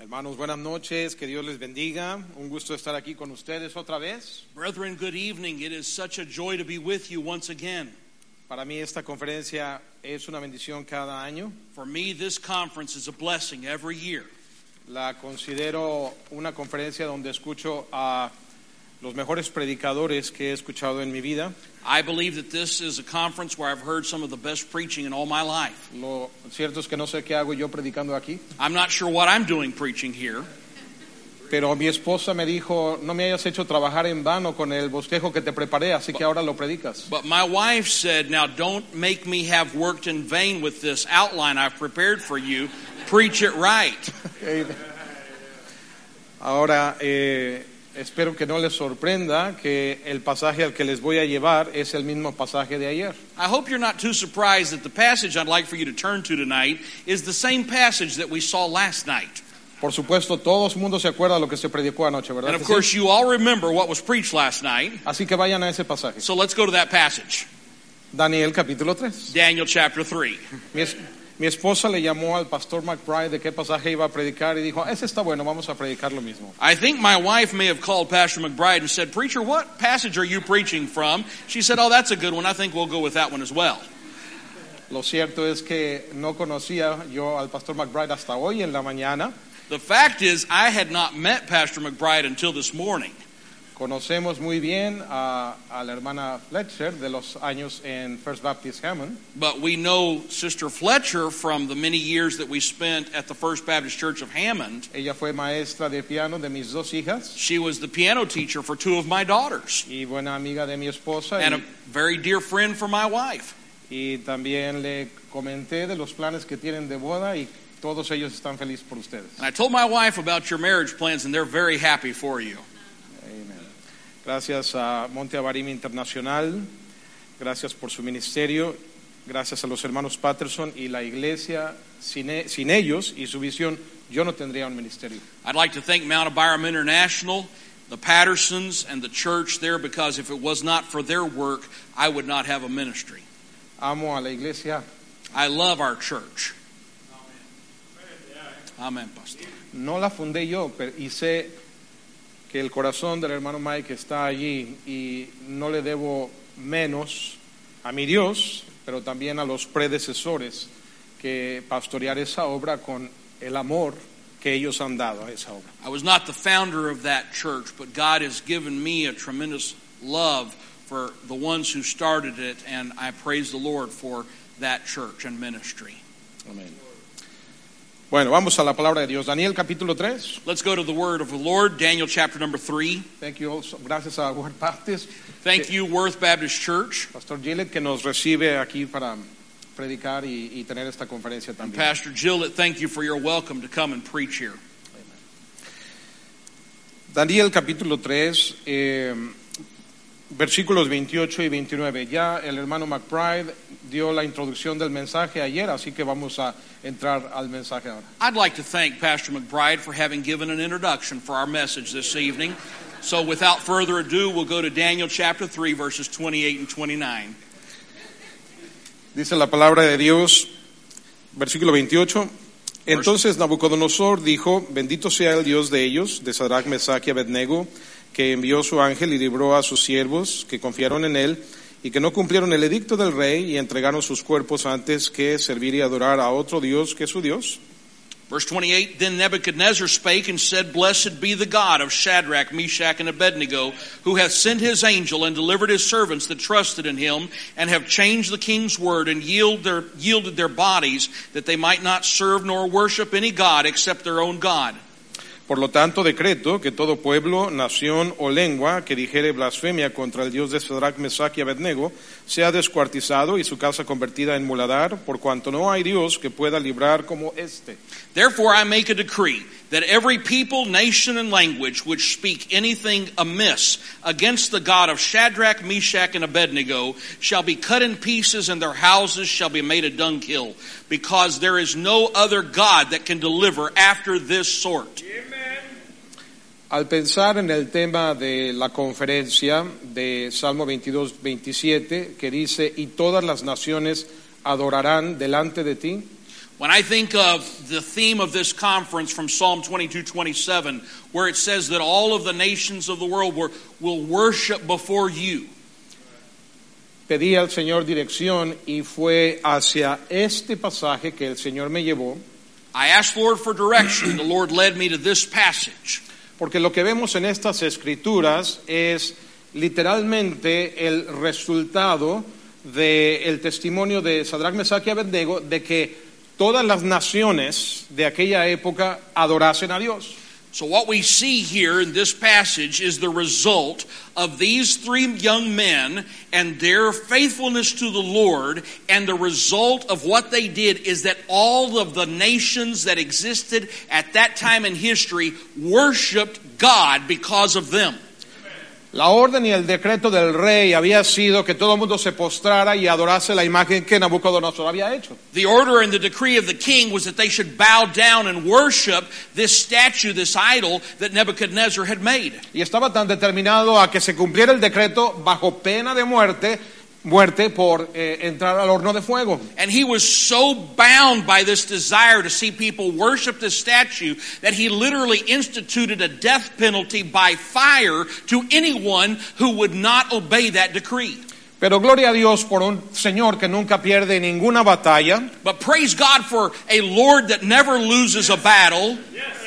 Hermanos, buenas noches, que Dios les bendiga. Un gusto estar aquí con ustedes otra vez. Brethren, good evening. It is such a joy to be with you once again. Para mí esta conferencia es una bendición cada año. For me, this conference is a blessing every year. La considero una conferencia donde escucho a los mejores predicadores que he escuchado en mi vida. I believe that this is a conference where I've heard some of the best preaching in all my life. Lo cierto es que no sé qué hago yo predicando aquí, I'm not sure what I'm doing preaching here, pero mi esposa me dijo, no me hayas hecho trabajar en vano con el bosquejo que te preparé, así que ahora lo predicas. but my wife said, now don't make me have worked in vain with this outline I've prepared for you. Preach it right. Ahora, espero que no les sorprenda que el pasaje al que les voy a llevar es el mismo pasaje de ayer. I hope you're not too surprised that the passage I'd like for you to turn to tonight is the same passage that we saw last night. Por supuesto, todo el mundo se acuerda de lo que se predicó anoche, ¿verdad? And of que sí? course, you all remember what was preached last night. Así que vayan a ese pasaje. So let's go to that passage. Daniel capítulo 3. Daniel chapter 3. Mi esposa le llamó al pastor McBride de qué pasaje iba a predicar y dijo, ese está bueno, vamos a predicar lo mismo. I think my wife may have called Pastor McBride and said, "Preacher, what passage are you preaching from?" She said, "Oh, that's a good one. I think we'll go with that one as well." Lo cierto es que no conocía yo al pastor McBride hasta hoy en la mañana. The fact is, I had not met Pastor McBride until this morning. Conocemos muy bien a la hermana Fletcher de los años en First Baptist Hammond. But we know Sister Fletcher from the many years that we spent at the First Baptist Church of Hammond. Ella fue maestra de piano de mis dos hijas She was the piano teacher for two of my daughters y buena amiga de mi esposa and a very dear friend for my wife. y también le comenté de los planes que tienen de boda y todos ellos están felices por ustedes. And I told my wife about your marriage plans, and they're very happy for you. Amen. Gracias a Monte Avarim Internacional, gracias por su ministerio, gracias a los hermanos Patterson y la iglesia. Sin ellos y su visión, yo no tendría un ministerio. I'd like to thank Mount Abiram International, the Pattersons, and the church there, because if it was not for their work, I would not have a ministry. Amo a la iglesia. I love our church. Amen, Pastor. No la fundé yo, y sé que el corazón del hermano Mike está allí y no le debo menos a mi Dios, pero también a los predecesores que pastorear esa obra con el amor que ellos han dado a esa obra. I was not the founder of that church, but God has given me a tremendous love for the ones who started it, and I praise the Lord for that church and ministry. Amén. Bueno, vamos a la palabra de Dios. Daniel capítulo 3. Let's go to the word of the Lord, Daniel chapter number 3. Thank you also. Gracias a Worth Baptist. Thank you, Worth Baptist Church. Pastor Gillett, que nos recibe aquí para predicar y tener esta conferencia And también. Pastor Gillett, thank you for your welcome to come and preach here. Daniel capítulo 3, versículos 28 y 29. Ya el hermano McBride dio la introducción del mensaje ayer, así que vamos a entrar al mensaje ahora. I'd like to thank Pastor McBride for having given an introduction for our message this evening. So without further ado, we'll go to Daniel chapter 3, verses 28 and 29. Dice la palabra de Dios, versículo 28. Entonces Nabucodonosor dijo, bendito sea el Dios de ellos, de Sadrach, Mesach y Abednego, que envió su ángel y libró a sus siervos que confiaron en él y que no cumplieron el edicto del rey y entregaron sus cuerpos antes que servir y adorar a otro Dios que su Dios. Verse 28, then Nebuchadnezzar spake and said, Blessed be the God of Shadrach, Meshach, and Abednego, who hath sent his angel and delivered his servants that trusted in him, and have changed the king's word and yielded their bodies, that they might not serve nor worship any god except their own God. Por lo tanto, decreto que todo pueblo, nación o lengua que dijere blasfemia contra el Dios de Sadrach, Mesach y Abednego sea descuartizado y su casa convertida en muladar, por cuanto no hay Dios que pueda librar como este. Therefore I make a decree that every people, nation, and language which speak anything amiss against the God of Shadrach, Meshach, and Abednego shall be cut in pieces, and their houses shall be made a dunghill, because there is no other God that can deliver after this sort. Al pensar en el tema de la conferencia de Salmo 22-27, que dice, y todas las naciones adorarán delante de ti, When I think of the theme of this conference from Psalm 22:27, where it says that all of the nations of the world will worship before you. Pedí al Señor dirección y fue hacia este pasaje que el Señor me llevó. I asked the Lord for direction. The Lord led me to this passage. Porque lo que vemos en estas escrituras es literalmente el resultado del testimonio de Sadrach, Mesach y Abednego de que todas las naciones de aquella época adorasen a Dios. So what we see here in this passage is the result of these three young men and their faithfulness to the Lord, and the result of what they did is that all of the nations that existed at that time in history worshiped God because of them. La orden y el decreto del rey había sido que todo el mundo se postrara y adorase la imagen que Nabucodonosor había hecho. The order and the decree of the king was that they should bow down and worship this statue, this idol that Nebuchadnezzar had made. Y estaba tan determinado a que se cumpliera el decreto bajo pena de muerte por entrar al horno de fuego. And he was so bound by this desire to see people worship this statue that he literally instituted a death penalty by fire to anyone who would not obey that decree. Pero gloria a Dios por un Señor que nunca pierde ninguna batalla. But praise God for a Lord that never loses a battle.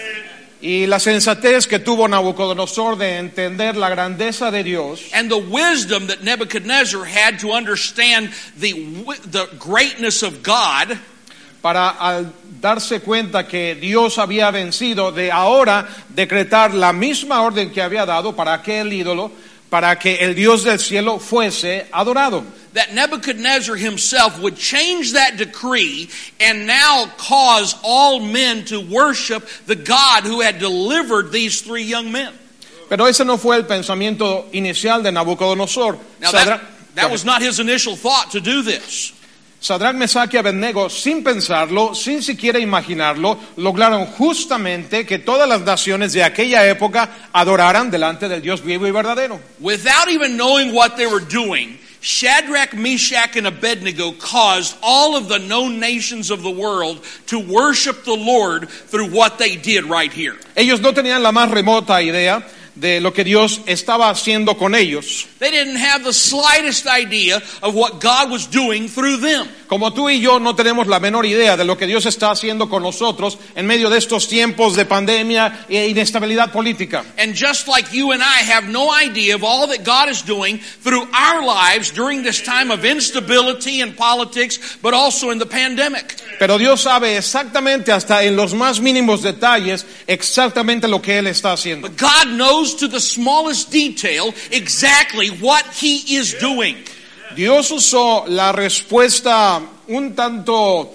Y la sensatez que tuvo Nabucodonosor de entender la grandeza de Dios. And the wisdom that Nebuchadnezzar had to understand the greatness of God. Para al darse cuenta que Dios había vencido, de ahora decretar la misma orden que había dado para aquel ídolo, para que el Dios del cielo fuese adorado. That Nebuchadnezzar himself would change that decree and now cause all men to worship the God who had delivered these three young men. Pero ese no fue el pensamiento inicial de Nabucodonosor. Now that was not his initial thought to do this. Sadrach, Mesach y Abednego, sin pensarlo, sin siquiera imaginarlo, lograron justamente que todas las naciones de aquella época adoraran delante del Dios vivo y verdadero. Without even knowing what they were doing, Shadrach, Meshach, and Abednego caused all of the known nations of the world to worship the Lord through what they did right here. Ellos no tenían la más remota idea de lo que Dios estaba haciendo con ellos. They didn't have the slightest idea of what God was doing through them. Como tú y yo no tenemos la menor idea de lo que Dios está haciendo con nosotros en medio de estos tiempos de pandemia e inestabilidad política. And just like you and I have no idea of all that God is doing through our lives during this time of instability in politics, but also in the pandemic. Pero Dios sabe exactamente, hasta en los más mínimos detalles, exactamente lo que Él está haciendo. But God knows to the smallest detail exactly what He is doing. Dios usó la respuesta un tanto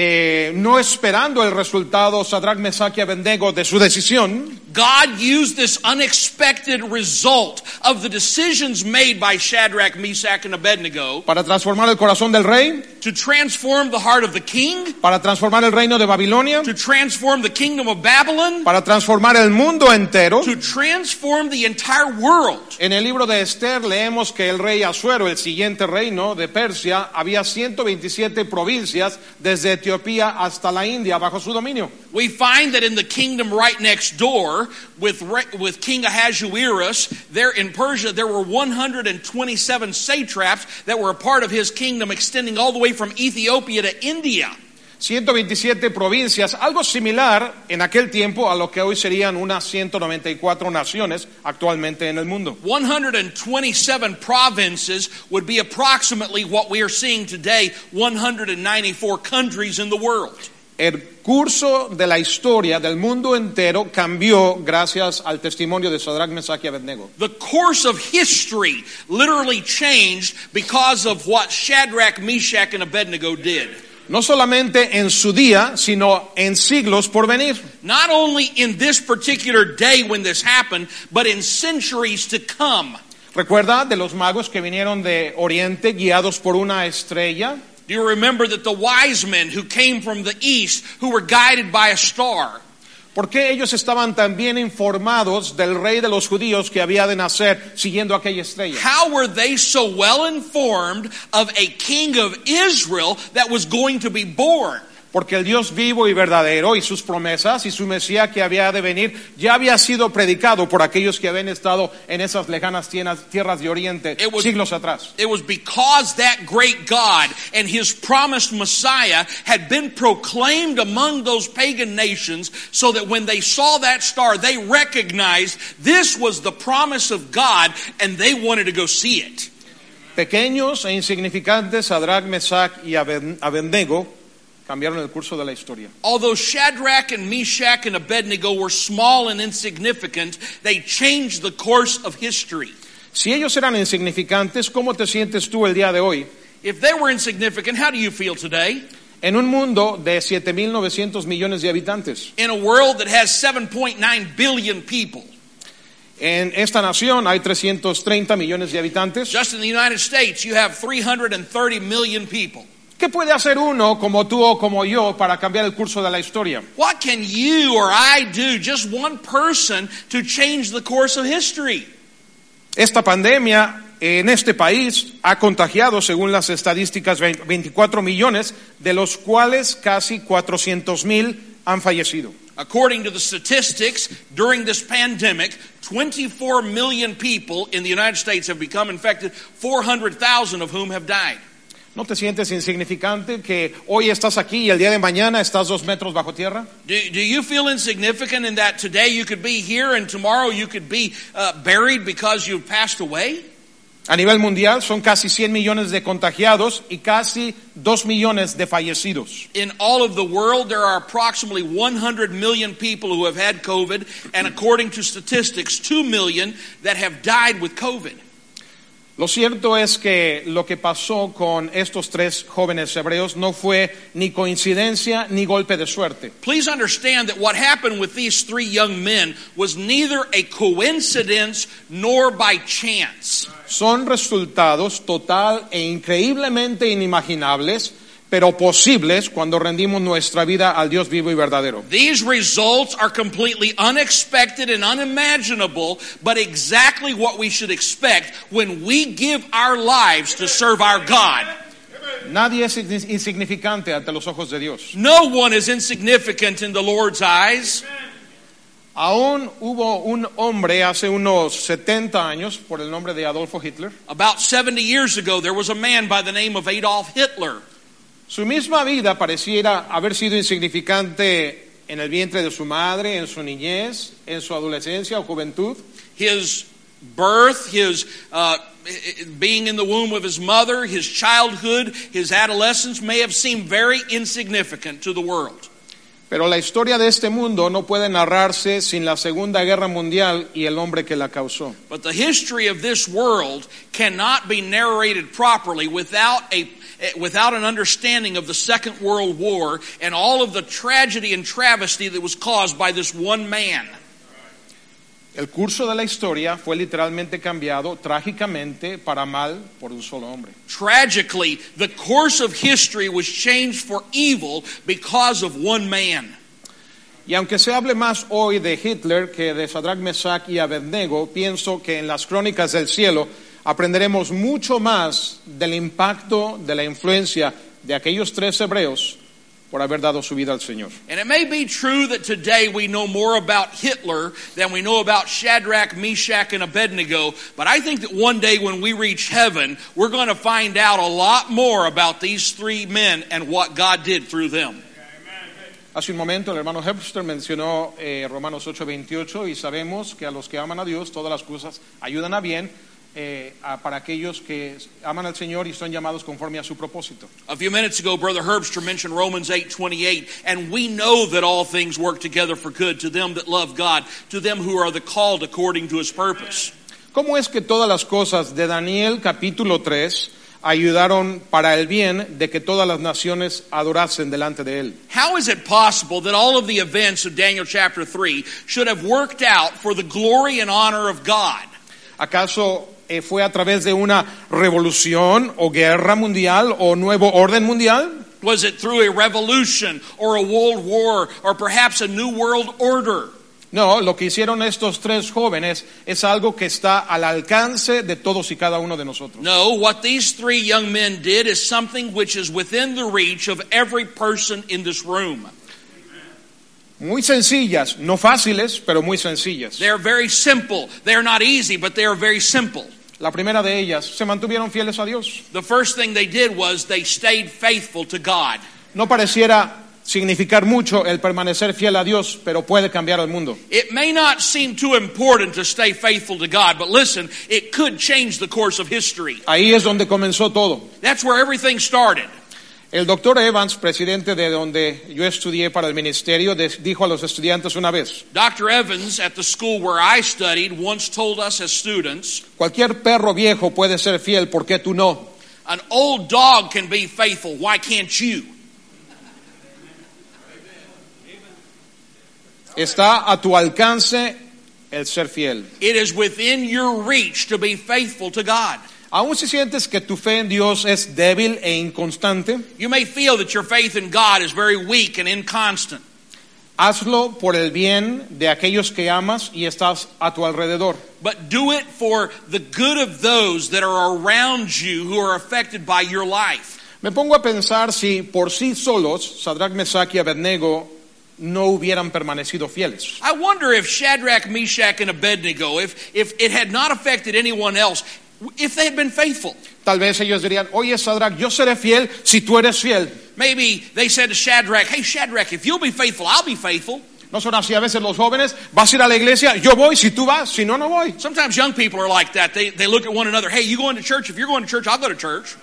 no esperando el resultado, Sadrach, Mesach y Abednego, de su decisión. God used this unexpected result of the decisions made by Shadrach, Meshach, and Abednego Para transformar el corazón del rey, to transform the heart of the king, para transformar el reino de Babilonia, to transform the kingdom of Babylon, para transformar el mundo entero. to transform the entire world. En el libro de Esther leemos que el rey Asuero, el siguiente reino de Persia, había 127 provincias desde Etiopía hasta la India bajo su dominio. We find that in the kingdom right next door with King Ahasuerus, there in Persia, there were 127 satraps that were a part of his kingdom, extending all the way from Ethiopia to India. 127 provincias, algo similar en aquel tiempo a lo que hoy serían unas 194 naciones actualmente en el mundo. 127 provinces would be approximately what we are seeing today, 194 countries in the world. El curso de la historia del mundo entero cambió gracias al testimonio de Sadrach, Mesach y Abednego. The course of history literally changed because of what Shadrach, Meshach, and Abednego did. No solamente en su día, sino en siglos por venir. Not only in this particular day when this happened, but in centuries to come. ¿Recuerda de los magos que vinieron de Oriente guiados por una estrella? Do you remember that the wise men who came from the east, who were guided by a star? ¿Por qué ellos estaban tan bien informados del rey de los judíos que había de nacer siguiendo aquella estrella? How were they so well informed of a king of Israel that was going to be born? porque el Dios vivo y verdadero y sus promesas y su Mesías que había de venir ya había sido predicado por aquellos que habían estado en esas lejanas tierras de Oriente siglos atrás. It was because that great God and his promised Messiah had been proclaimed among those pagan nations, so that when they saw that star, they recognized this was the promise of God and they wanted to go see it. Pequeños e insignificantes, Sadrach, Mesach y Abednego cambiaron el curso de la historia. Although Shadrach and Meshach and Abednego were small and insignificant, they changed the course of history. Si ellos eran insignificantes, ¿cómo te sientes tú el día de hoy? If they were insignificant, how do you feel today? En un mundo de 7.900 millones de habitantes. In a world that has 7.9 billion people. En esta nación hay 330 millones de habitantes. Just in the United States, you have 330 million people. ¿Qué puede hacer uno como tú o como yo para cambiar el curso de la historia? What can you or I do, just one person, to change the course of history? Esta pandemia en este país ha contagiado, según las estadísticas, 24 millones, de los cuales casi 400,000 han fallecido. According to the statistics, during this pandemic, 24 million people in the United States have become infected, 400,000 of whom have died. ¿No te sientes insignificante que hoy estás aquí y el día de mañana estás 2 metros bajo tierra? Do you feel insignificant in that today you could be here and tomorrow you could be buried because you've passed away? A nivel mundial son casi 100 millones de contagiados y casi 2 millones de fallecidos. In all of the world, there are approximately 100 million people who have had COVID, and according to statistics, 2 million that have died with COVID. Lo cierto es que lo que pasó con estos 3 jóvenes hebreos no fue ni coincidencia ni golpe de suerte. Please understand that what happened with these 3 young men was neither a coincidence nor by chance. Son resultados total e increíblemente inimaginables, pero posibles cuando rendimos nuestra vida al Dios vivo y verdadero. These results are completely unexpected and unimaginable, but exactly what we should expect when we give our lives to serve our God. Nadie es insignificante ante los ojos de Dios. No one is insignificant in the Lord's eyes. Aún hubo un hombre hace unos 70 años por el nombre de Adolfo Hitler. About 70 years ago, there was a man by the name of Adolf Hitler. Su misma vida pareciera haber sido insignificante en el vientre de su madre, en su niñez, en su adolescencia o juventud. His birth, his being in the womb of his mother, his childhood, his adolescence may have seemed very insignificant to the world. Pero la historia de este mundo no puede narrarse sin la Segunda Guerra Mundial y el hombre que la causó. But the history of this world cannot be narrated properly without an understanding of the Second World War and all of the tragedy and travesty that was caused by this one man. El curso de la historia fue literalmente cambiado trágicamente para mal por un solo hombre. Tragically, the course of history was changed for evil because of one man. Y aunque se hable más hoy de Hitler que de Sadrach, Mesach y Abednego, pienso que en las crónicas del cielo aprenderemos mucho más del impacto, de la influencia de aquellos 3 hebreos por haber dado su vida al Señor. And it may be true that today we know more about Hitler than we know about Shadrach, Meshach, and Abednego, but I think that one day when we reach heaven, we're going to find out a lot more about these 3 men and what God did through them. Hace un momento el hermano Herbster mencionó Romanos 8:28 y sabemos que a los que aman a Dios todas las cosas ayudan a bien para aquellos que aman al Señor y son llamados conforme a su propósito. A few minutes ago, Brother Herbster mentioned Romans 8:28, and we know that all things work together for good to them that love God, to them who are the called according to His purpose. ¿Cómo es que todas las cosas de Daniel capítulo 3 ayudaron para el bien de que todas las naciones adorasen delante de él? How is it possible that all of the events of Daniel chapter 3 should have worked out for the glory and honor of God? ¿Acaso fue a través de una revolución o guerra mundial o nuevo orden mundial? Was it through a revolution or a world war or perhaps a new world order? No, lo que hicieron estos tres jóvenes es algo que está al alcance de todos y cada uno de nosotros. No, what these three young men did is something which is within the reach of every person in this room. Muy sencillas, no fáciles, pero muy sencillas. They're very simple. They're not easy, but they are very simple. La primera de ellas, se mantuvieron fieles a Dios. The first thing they did was they stayed faithful to God. No pareciera significar mucho el permanecer fiel a Dios, pero puede cambiar el mundo. It may not seem too important to stay faithful to God, but listen, it could change the course of history. Ahí es donde comenzó todo. That's where everything started. El doctor Evans, presidente de donde yo estudié para el ministerio, dijo a los estudiantes una vez: Dr. Evans at the school where I studied once told us as students, cualquier perro viejo puede ser fiel, ¿por qué tú no? an old dog can be faithful, why can't you? Está a tu alcance el ser fiel. It is within your reach to be faithful to God. Aún si sientes que tu fe en Dios es débil e inconstante, You may feel that your faith in God is very weak and inconstant. hazlo por el bien de aquellos que amas y estás a tu alrededor. But do it for the good of those that are around you who are affected by your life. Me pongo a pensar si por sí solos Sadrach, Mesach y Abednego no hubieran permanecido fieles. I wonder if Shadrach, Meshach, and Abednego, if it had not affected anyone else, if they had been faithful. Tal vez ellos dirían: oye Sadrach, yo seré fiel si tú eres fiel. Maybe they said to Shadrach, hey Shadrach, if you'll be faithful, I'll be faithful. No son así a veces los jóvenes: vas a ir a la iglesia, yo voy si tú vas, si no, no voy. Sometimes young people are like that. They look at one another, hey, you going to church? If you're going to church, I'll go to church.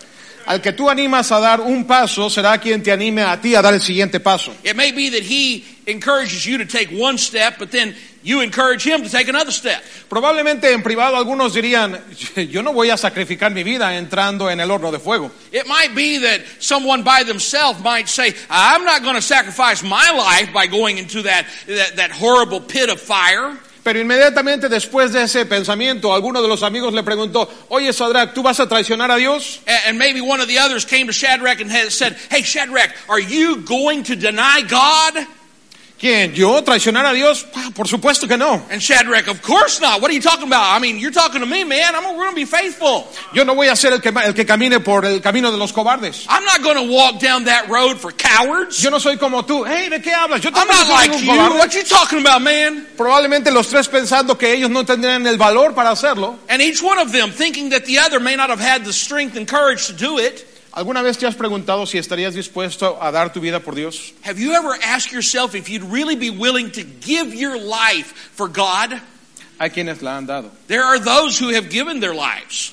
Al que tú animas a dar un paso será quien te anime a ti a dar el siguiente paso. It may be that he encourages you to take one step, but then you encourage him to take another step. Probablemente en privado algunos dirían: yo no voy a sacrificar mi vida entrando en el horno de fuego. It might be that someone by themselves might say, I'm not going to sacrifice my life by going into that horrible pit of fire. Pero inmediatamente después de ese pensamiento, alguno de los amigos le preguntó: oye Sadrach, ¿tú vas a traicionar a Dios? And maybe one of the others came to Shadrach and said, hey Shadrach, are you going to deny God? ¿Quién? ¿Yo? ¿Traicionar a Dios? Por supuesto que no. And Shadrach, of course not. What are you talking about? I mean, you're talking to me, man. We're going to be faithful. Yo no voy a ser el que camine por el camino de los cobardes. I'm not going to walk down that road for cowards. Yo no soy como tú. Hey, ¿de qué hablas? Yo I'm tampoco not soy like ningún you. cobarde. What you talking about, man? Probablemente los tres pensando que ellos no tendrían el valor para hacerlo. And each one of them thinking that the other may not have had the strength and courage to do it. ¿Alguna vez te has preguntado si estarías dispuesto a dar tu vida por Dios? Have you ever asked yourself if you'd really be willing to give your life for God? Hay quienes la han dado. There are those who have given their lives.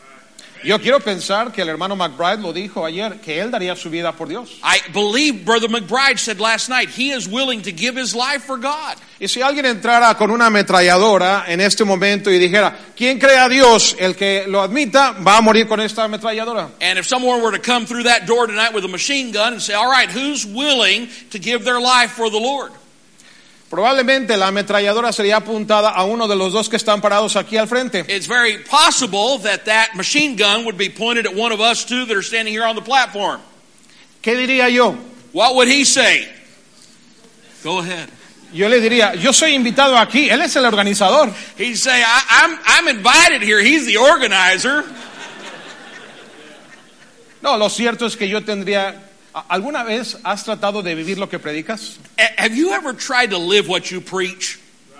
Yo quiero pensar que el hermano McBride lo dijo ayer, que él daría su vida por Dios. I believe Brother McBride said last night he is willing to give his life for God. Y si alguien entrara con una ametralladora en este momento y dijera: ¿quién cree a Dios? El que lo admita va a morir con esta ametralladora. And if someone were to come through that door tonight with a machine gun and say, all right, who's willing to give their life for the Lord? Probablemente la ametralladora sería apuntada a uno de los dos que están parados aquí al frente. It's very possible that machine gun would be pointed at one of us two that are standing here on the platform. ¿Qué diría yo? What would he say? Go ahead. Yo le diría: yo soy invitado aquí, él es el organizador. He'd say, I'm invited here. He's the organizer. No, lo cierto es que yo tendría... ¿Alguna vez has tratado de vivir lo que predicas? Have you ever tried to live what you preach?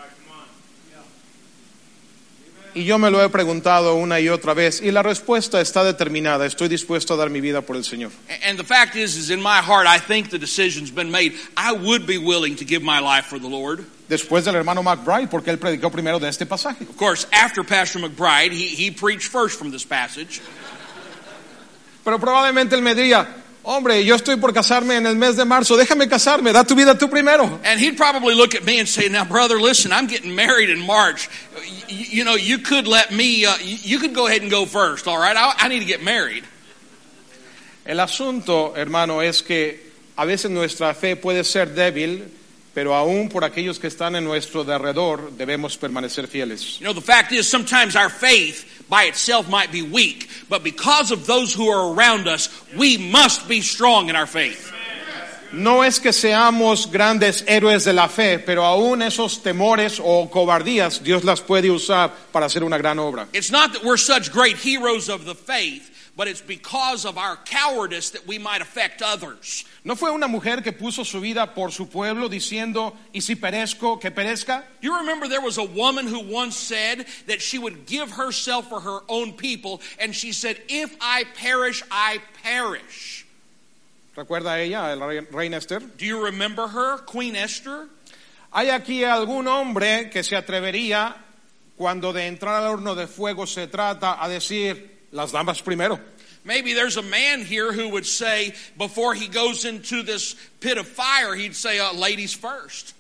Y yo me lo he preguntado una y otra vez, y la respuesta está determinada: estoy dispuesto a dar mi vida por el Señor. And the fact is in my heart, I think the decision's been made. I would be willing to give my life for the Lord. Después del hermano McBride, porque él predicó primero de este pasaje. Of course, after Pastor McBride, he preached first from this passage. Pero probablemente él me diría: hombre, yo estoy por casarme en el mes de marzo, déjame casarme, da tu vida tú primero. And he'd probably look at me and say, now brother, listen, I'm getting married in March. You know, you could let me, you could go ahead and go first, all right? I need to get married. El asunto, hermano, es que a veces nuestra fe puede ser débil, pero aún por aquellos que están en nuestro derredor debemos permanecer fieles. You know, the fact is sometimes our faith by itself might be weak, but because of those who are around us, we must be strong in our faith. No es que seamos grandes héroes de la fe, pero aún esos temores o cobardías Dios las puede usar para hacer una gran obra. It's not that we're such great heroes of the faith, but it's because of our cowardice that we might affect others. ¿No fue una mujer que puso su vida por su pueblo diciendo, y si perezco, que perezca? You remember there was a woman who once said that she would give herself for her own people, and she said, if I perish, I perish. ¿Recuerda ella, la reina Esther? Do you remember her, Queen Esther? ¿Hay aquí algún hombre que se atrevería, cuando de entrar al horno de fuego se trata, a decir, las damas primero? Maybe there's a man here who would say, before he goes into this pit of fire, he'd say, ladies first.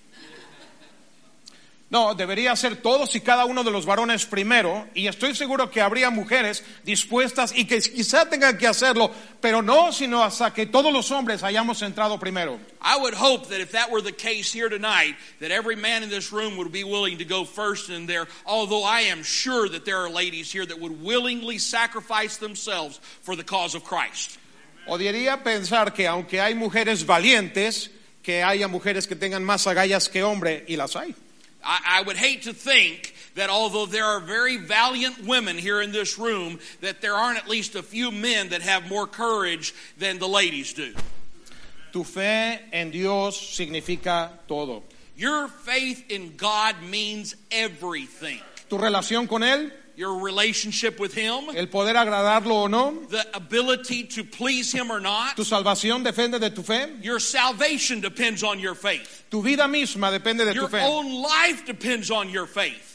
No, debería ser todos y cada uno de los varones primero, y estoy seguro que habría mujeres dispuestas y que quizá tengan que hacerlo, pero no sino hasta que todos los hombres hayamos entrado primero. I would hope that if that were the case here tonight, that every man in this room would be willing to go first in there, although I am sure that there are ladies here that would willingly sacrifice themselves for the cause of Christ. Odiaría pensar que aunque hay mujeres valientes, que haya mujeres que tengan más agallas que hombre, y las hay. I would hate to think that although there are very valiant women here in this room, that there aren't at least a few men that have more courage than the ladies do. Tu fe en Dios significa todo. Your faith in God means everything. Tu relación con Él, Your relationship with Him, el poder agradarlo o no, the ability to please Him or not, tu salvación depende de tu fe, your salvation depends on your faith. tu vida misma depende de tu Your fe. own life depends on your faith.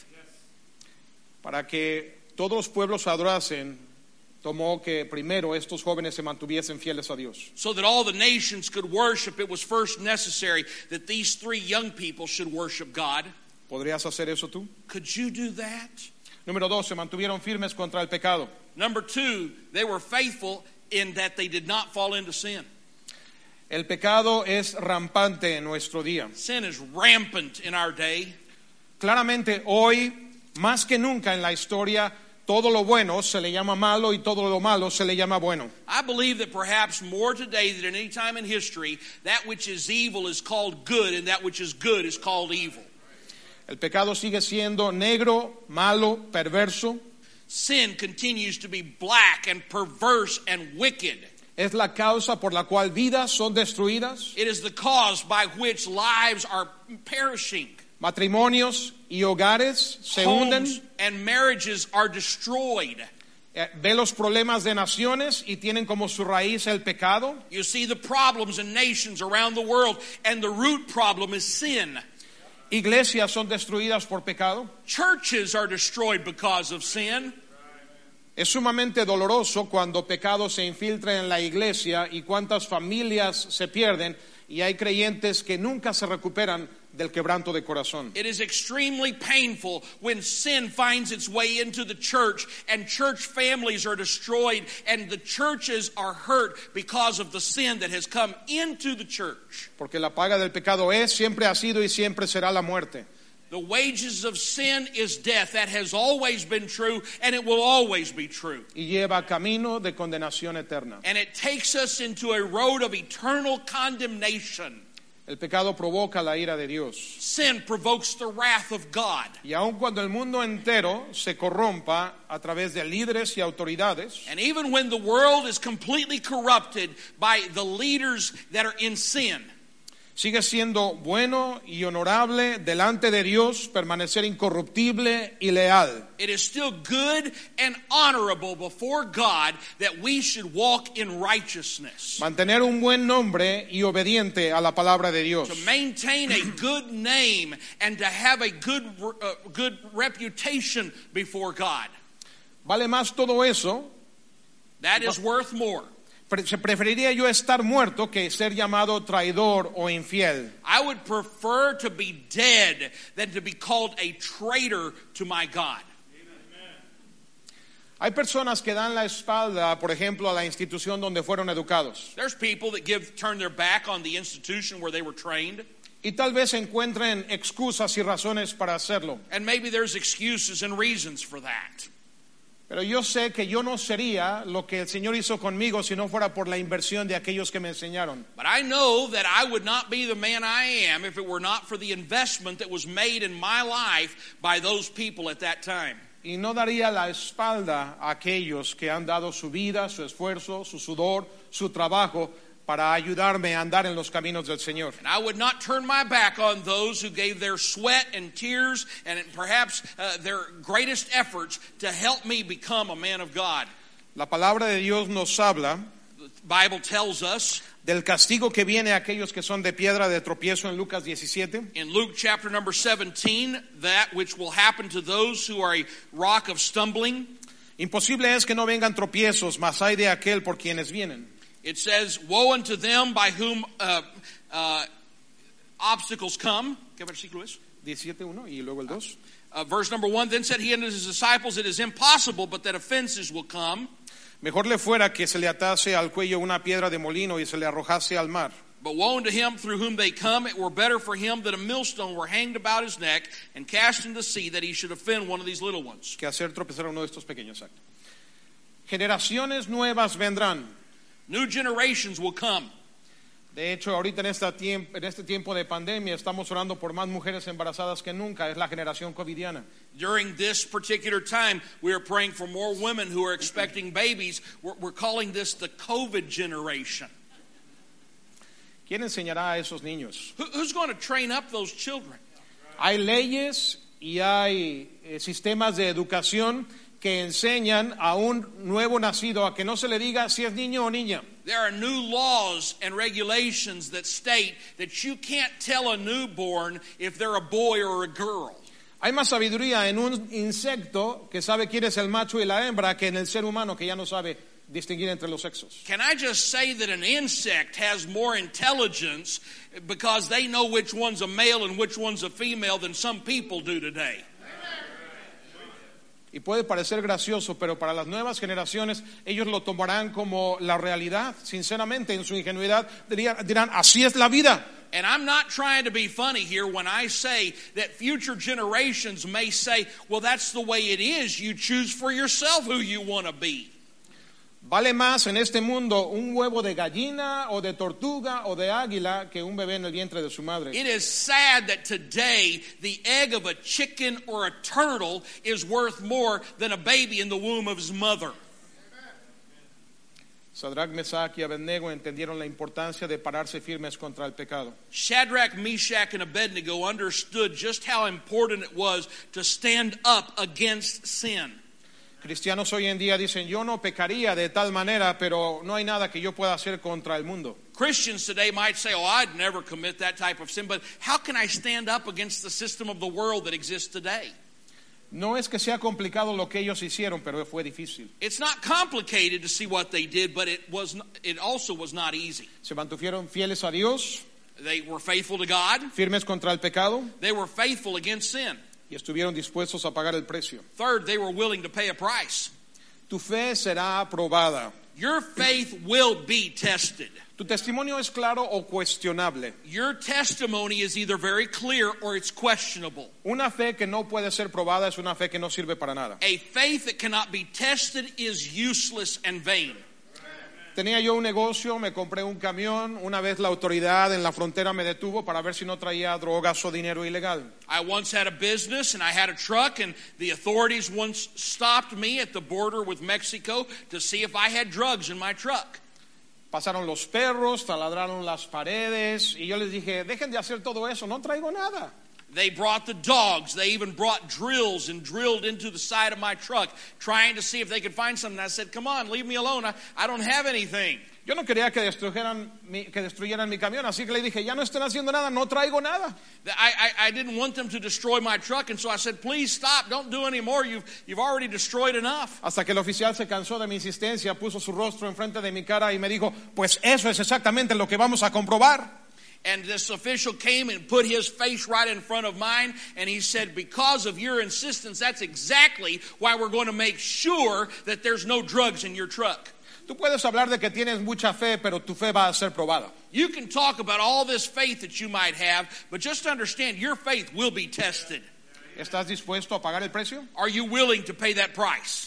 Para que todos los pueblos adorasen, tomó que primero estos jóvenes se mantuviesen fieles a Dios. So that all the nations could worship, it was first necessary that these three young people should worship God. ¿Podrías hacer eso tú? Could you do that? Número 2, se mantuvieron firmes contra el pecado. Number 2, they were faithful in that they did not fall into sin. El pecado es rampante en nuestro día. Sin is rampant in our day. Claramente hoy, más que nunca en la historia, todo lo bueno se le llama malo y todo lo malo se le llama bueno. I believe that perhaps more today than any time in history, that which is evil is called good and that which is good is called evil. El pecado sigue siendo negro, malo, perverso. Sin continues to be black and perverse and wicked. Es la causa por la cual vidas son destruidas, It is the cause by which lives are perishing. matrimonios y hogares se hunden. Homes and marriages are destroyed. Ve los problemas de naciones y tienen como su raíz el pecado. You see the problems in nations around the world, and the root problem is sin. Iglesias son destruidas por pecado. Churches are destroyed because of sin. Es sumamente doloroso cuando pecado se infiltra en la iglesia y cuántas familias se pierden y hay creyentes que nunca se recuperan del quebranto de corazón. It is extremely painful when sin finds its way into the church and church families are destroyed and the churches are hurt because of the sin that has come into the church. Porque la paga del pecado es, siempre ha sido y siempre será la muerte. The wages of sin is death. That has always been true and it will always be true. Y lleva camino de condenación eterna. And it takes us into a road of eternal condemnation. El pecado provoca la ira de Dios. Sin provokes the wrath of God. Y aun cuando el mundo entero se corrompa a través de líderes y autoridades, And even when the world is completely corrupted by the leaders that are in sin, sigue siendo bueno y honorable delante de Dios permanecer incorruptible y leal. it is still good and honorable before God that we should walk in righteousness. Mantener un buen nombre y obediente a la palabra de Dios. To maintain a good name and to have a good reputation before God. Vale más todo eso. That is worth more. Preferiría yo estar muerto que ser llamado traidor o infiel. I would prefer to be dead than to be called a traitor to my God. Hay personas que dan la espalda, por ejemplo, a la institución donde fueron educados. There's people that turn their back on the institution where they were trained. Y tal vez encuentren excusas y razones para hacerlo. And maybe there's excuses and reasons for that. Pero yo sé que yo no sería lo que el Señor hizo conmigo si no fuera por la inversión de aquellos que me enseñaron. But I know that I would not be the man I am if it were not for the investment that was made in my life by those people at that time. Y no daría la espalda a aquellos que han dado su vida, su esfuerzo, su sudor, su trabajo para ayudarme a andar en los caminos del Señor. And I would not turn my back on those who gave their sweat and tears and perhaps their greatest efforts to help me become a man of God. La palabra de Dios nos habla The Bible tells us del castigo que viene a aquellos que son de piedra de tropiezo en Lucas 17. in Luke chapter number 17, that which will happen to those who are a rock of stumbling. Imposible es que no vengan tropiezos, mas hay de aquel por quienes vienen. It says, woe unto them by whom obstacles come. ¿Qué versículo es? 17:1 y luego el 2. Verse number 1, then said he unto his disciples, it is impossible but that offenses will come. Mejor le fuera que se le atase al cuello una piedra de molino y se le arrojase al mar. But woe unto him through whom they come. It were better for him that a millstone were hanged about his neck and cast into the sea, that he should offend one of these little ones. Que hacer tropezar a uno de estos pequeños actos. Generaciones nuevas vendrán. New generations will come. De hecho, ahorita en este tiempo de pandemia estamos orando por más mujeres embarazadas que nunca. Es la generación covidiana. During this particular time, we are praying for more women who are expecting babies. We're calling this the COVID generation. ¿Quién enseñará a esos niños? Who's going to train up those children? Hay leyes y hay sistemas de educación que enseñan a un nuevo nacido a que no se le diga si es niño o niña. There are new laws and regulations that state that you can't tell a newborn if they're a boy or a girl. Hay más sabiduría en un insecto que sabe quién es el macho y la hembra que en el ser humano que ya no sabe distinguir entre los sexos. Can I just say that an insect has more intelligence because they know which one's a male and which one's a female than some people do today? Y puede parecer gracioso, pero para las nuevas generaciones ellos lo tomarán como la realidad. Sinceramente, en su ingenuidad dirán, así es la vida. And I'm not trying to be funny here when I say that future generations may say, well, that's the way it is. You choose for yourself who you want to be. Vale más en este mundo un huevo de gallina o de tortuga o de águila que un bebé en el vientre de su madre. It is sad that today the egg of a chicken or a turtle is worth more than a baby in the womb of his mother. Sadrach, Mesach y Abednego entendieron la importancia de pararse firmes contra el pecado. Shadrach, Meshach, and Abednego understood just how important it was to stand up against sin. Cristianos hoy en día dicen, yo no pecaría de tal manera, pero no hay nada que yo pueda hacer contra el mundo. Christians today might say, oh, I'd never commit that type of sin, but how can I stand up against the system of the world that exists today? No es que sea complicado lo que ellos hicieron, pero fue difícil. It's not complicated to see what they did, but it also was not easy. Se mantuvieron fieles a Dios, They were faithful to God. firmes contra el pecado, They were faithful against sin. y estuvieron dispuestos a pagar el precio. Third, they were willing to pay a price. Tu fe será aprobada. Your faith will be tested. Tu testimonio es claro o cuestionable. Your testimony is either very clear or it's questionable. Una fe que no puede ser probada es una fe que no sirve para nada. A faith that cannot be tested is useless and vain. Tenía yo un negocio, me compré un camión. Una vez la autoridad en la frontera me detuvo para ver si no traía drogas o dinero ilegal. I once had a business and I had a truck, and the authorities once stopped me at the border with Mexico to see if I had drugs in my truck. Pasaron los perros, taladraron las paredes y yo les dije, dejen de hacer todo eso, no traigo nada. They brought the dogs. They even brought drills and drilled into the side of my truck, trying to see if they could find something. I said, come on, leave me alone. I don't have anything. Yo no quería que destruyeran mi camión, así que le dije, ya no estén haciendo nada, no traigo nada. I didn't want them to destroy my truck, and so I said, please stop, don't do any more. You've already destroyed enough. Hasta que el oficial se cansó de mi insistencia, puso su rostro enfrente de mi cara y me dijo, pues eso es exactamente lo que vamos a comprobar. And this official came and put his face right in front of mine, and he said, because of your insistence, that's exactly why we're going to make sure that there's no drugs in your truck. Tú puedes hablar de que tienes mucha fe, pero tu fe va a ser probada. You can talk about all this faith that you might have, but just understand your faith will be tested. ¿Estás dispuesto a pagar el precio? Are you willing to pay that price?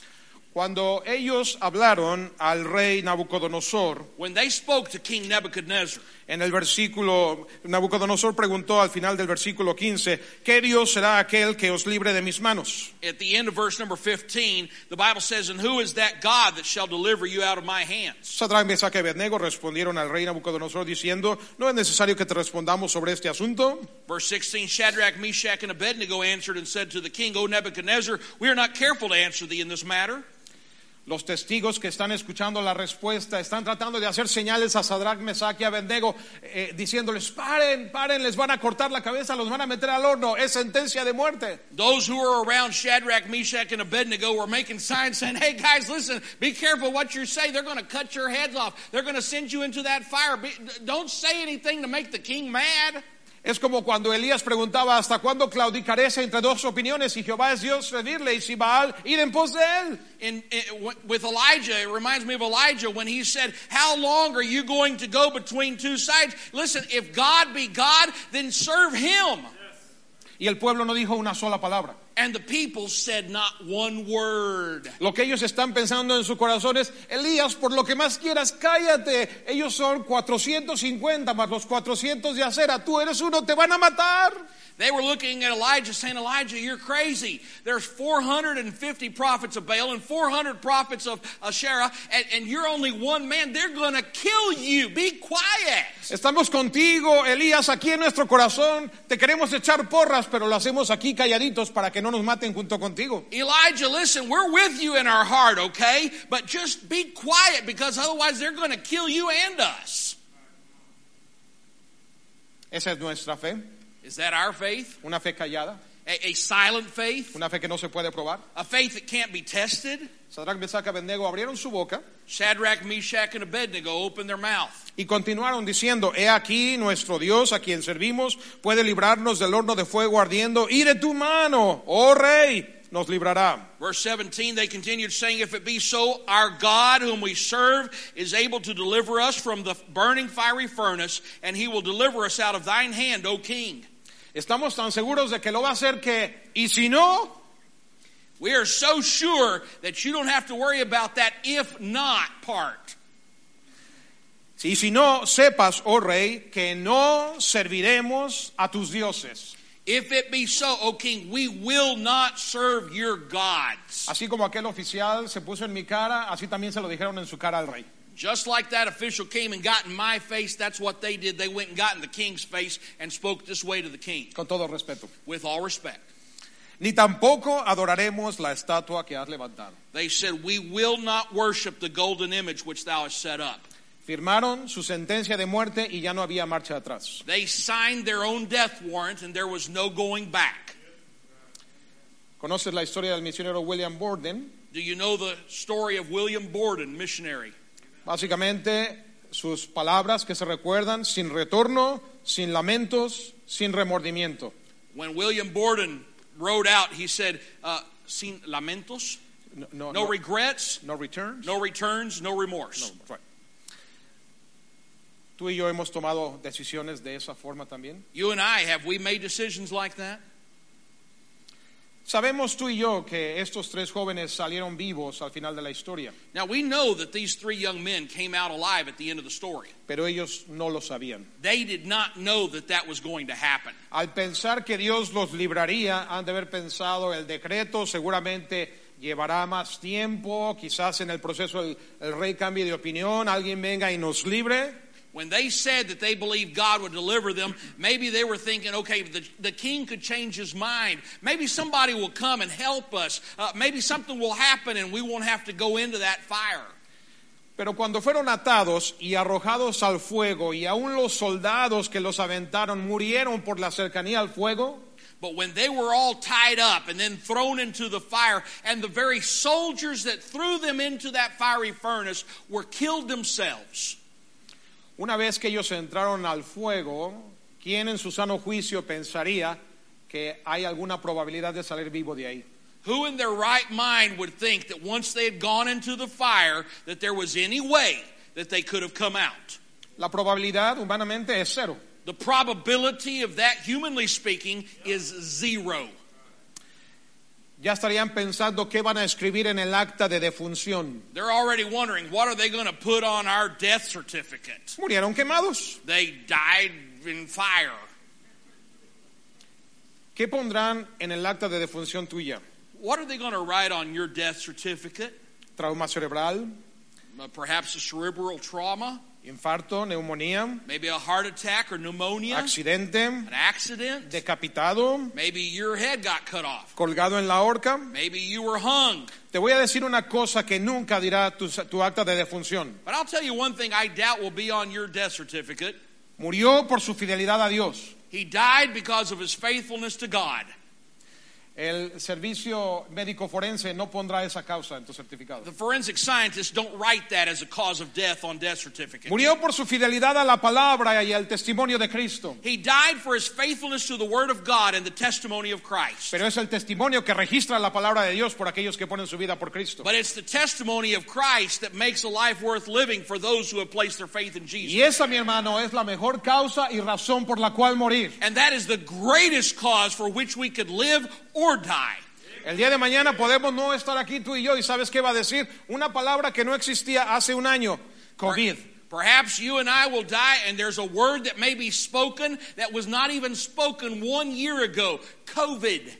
Cuando ellos hablaron al rey Nabucodonosor, when they spoke to King Nebuchadnezzar, en el versículo, Nabucodonosor preguntó al final del versículo 15, ¿qué Dios será aquel que os libre de mis manos? at the end of verse number 15, the Bible says, and who is that God that shall deliver you out of my hands? Sadrach, Mesach y Abednego respondieron al rey Nabucodonosor diciendo, ¿no es necesario que te respondamos sobre este asunto? Verse 16, Shadrach, Meshach, and Abednego answered and said to the king, O Nebuchadnezzar, we are not careful to answer thee in this matter. Los testigos que están escuchando la respuesta están tratando de hacer señales a Sadrach, Mesach y Abednego, diciéndoles, paren, les van a cortar la cabeza, los van a meter al horno, es sentencia de muerte. Those who were around Shadrach, Meshach, and Abednego were making signs saying, hey guys, listen, be careful what you say. They're going to cut your heads off. They're going to send you into that fire. Don't say anything to make the king mad. Es como cuando Elías preguntaba, ¿hasta cuándo claudicaréis entre dos opiniones? Si Jehová es Dios, servirle, y si Baal, ir en pos de él. With Elijah, it reminds me of Elijah when he said, how long are you going to go between two sides? Listen, if God be God, then serve him. Y el pueblo no dijo una sola palabra. And the people said not one word. Lo que ellos están pensando en su corazón es, Elías, por lo que más quieras, cállate. Ellos son 450 más los 400 de acera. Tú eres uno, te van a matar. They were looking at Elijah saying, Elijah, you're crazy. There's 450 prophets of Baal and 400 prophets of Asherah, and you're only one man. They're going to kill you. Be quiet. Estamos contigo, Elías, aquí en nuestro corazón. Te queremos echar porras, pero lo hacemos aquí calladitos para que no nos maten junto contigo. Elijah, listen, we're with you in our heart, okay? But just be quiet because otherwise they're going to kill you and us. Esa es nuestra fe. Is that our faith? Una fe callada. A silent faith? Una fe que no se puede probar. A faith that can't be tested? Sadrach, Mesach y Abednego abrieron su boca Shadrach, Meshach, and Abednego opened their mouth. y continuaron diciendo, he aquí nuestro Dios a quien servimos puede librarnos del horno de fuego ardiendo y de tu mano, oh rey, nos librará. Verse 17, they continued saying, if it be so, our God whom we serve is able to deliver us from the burning fiery furnace, and he will deliver us out of thine hand, O king. Estamos tan seguros de que lo va a hacer que, y si no, we are so sure that you don't have to worry about that if not part. y si no, sepas, oh rey, que no serviremos a tus dioses. If it be so, O king, we will not serve your gods. Así como aquel oficial se puso en mi cara, así también se lo dijeron en su cara al rey. Just like that official came and got in my face, that's what they did. They went and got in the king's face and spoke this way to the king. Con todo respeto. With all respect. Ni tampoco adoraremos la estatua que has levantado. They said, we will not worship the golden image which thou hast set up. Firmaron su sentencia de muerte y ya no había marcha atrás. They signed their own death warrant and there was no going back. ¿Conoces la historia del misionero William Borden? Do you know the story of William Borden, missionary? Básicamente, sus palabras que se recuerdan, sin retorno, sin lamentos, sin remordimiento. When William Borden wrote out, he said, sin lamentos, no regrets, no returns, no returns, no remorse. No, right. Tú y yo hemos tomado decisiones de esa forma también. You and I, have we made decisions like that? Sabemos tú y yo que estos tres jóvenes salieron vivos al final de la historia. Now we know that these three young men came out alive at the end of the story. Pero ellos no lo sabían. They did not know that that was going to happen. Al pensar que Dios los libraría, han de haber pensado el decreto seguramente llevará más tiempo, quizás en el proceso el rey cambie de opinión, alguien venga y nos libre. When they said that they believed God would deliver them, maybe they were thinking, okay, the king could change his mind. Maybe somebody will come and help us. Maybe something will happen and we won't have to go into that fire. Pero cuando fueron atados y arrojados al fuego, y aún los soldados que los aventaron murieron por la cercanía al fuego. But when they were all tied up and then thrown into the fire, and the very soldiers that threw them into that fiery furnace were killed themselves. Una vez que ellos entraron al fuego, ¿quién en su sano juicio pensaría que hay alguna probabilidad de salir vivo de ahí? Who in their right mind would think that once they had gone into the fire that there was any way that they could have come out? La probabilidad humanamente es cero. The probability of that, humanly speaking, is zero. Ya estarían pensando qué van a escribir en el acta de defunción. They're already wondering, what are they going to put on our death certificate? Murieron quemados. They died in fire. ¿Qué pondrán en el acta de defunción tuya? What are they going to write on your death certificate? Trauma cerebral, Perhaps a cerebral trauma, infarto, neumonía, maybe a heart attack or pneumonia, accidente, an accident, decapitado, maybe your head got cut off, colgado en la horca. maybe you were hung. Te voy a decir una cosa que nunca dirá tu acta de defunción. But I'll tell you one thing I doubt will be on your death certificate. Murió por su fidelidad a Dios. He died because of his faithfulness to God. El servicio médico forense no pondrá esa causa en tu certificado. The forensic scientists don't write that as a cause of death on death certificates. Murió por su fidelidad a la palabra y al testimonio de Cristo. He died for his faithfulness to the Word of God and the testimony of Christ. Pero es el testimonio que registra la palabra de Dios por aquellos que ponen su vida por Cristo. But it's the testimony of Christ that makes a life worth living for those who have placed their faith in Jesus. Y esa, mi hermano, es la mejor causa y razón por la cual morir. And that is the greatest cause for which we could live or die. El día de mañana podemos no estar aquí tú y yo y ¿sabes qué va a decir? Una palabra que no existía hace un año, COVID. Perhaps you and I will die and there's a word that may be spoken that was not even spoken 1 year ago, COVID.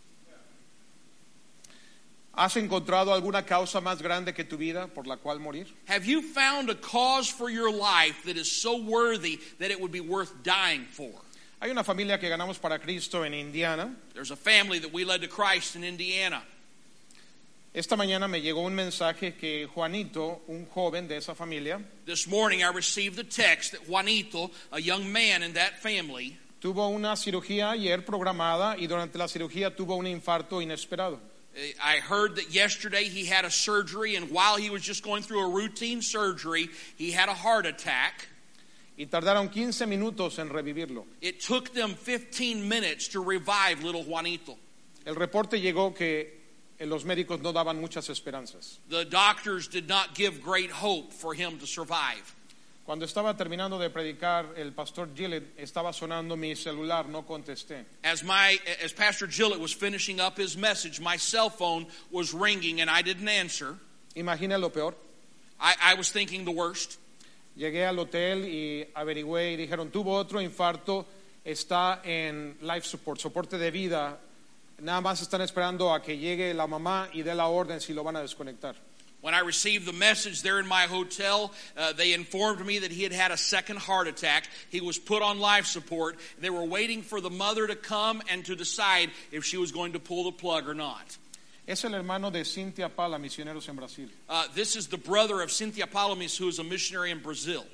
¿Has encontrado alguna causa más grande que tu vida por la cual morir? Have you found a cause for your life that is so worthy that it would be worth dying for? Hay una familia que ganamos para Cristo en Indiana. There's a family that we led to Christ in Indiana. Esta mañana me llegó un mensaje que Juanito, un joven de esa familia, This morning I received a text that Juanito, a young man in that family, tuvo una cirugía ayer programada y durante la cirugía tuvo un infarto inesperado. I heard that yesterday he had a surgery, and while he was just going through a routine surgery, he had a heart attack. Y tardaron 15 minutos en revivirlo. It took them 15 minutes to revive little Juanito. El reporte llegó que los médicos no daban muchas esperanzas. The doctors did not give great hope for him to survive. Cuando estaba terminando de predicar, el pastor Gillett estaba sonando mi celular, no contesté. As Pastor Gillett was finishing up his message, my cell phone was ringing and I didn't answer. Imagina lo peor. I was thinking the worst. Llegué al hotel y averigüé y dijeron, tuvo otro infarto, está en life support, soporte de vida. Nada más están esperando a que llegue la mamá y dé la orden si lo van a desconectar. When I received the message there in my hotel, they informed me that he had had a second heart attack. He was put on life support. They were waiting for the mother to come and to decide if she was going to pull the plug or not. Es el hermano de Cynthia Pala, misioneros en Brasil. This is the brother of Cynthia Palamis, who is a missionary in Brazil.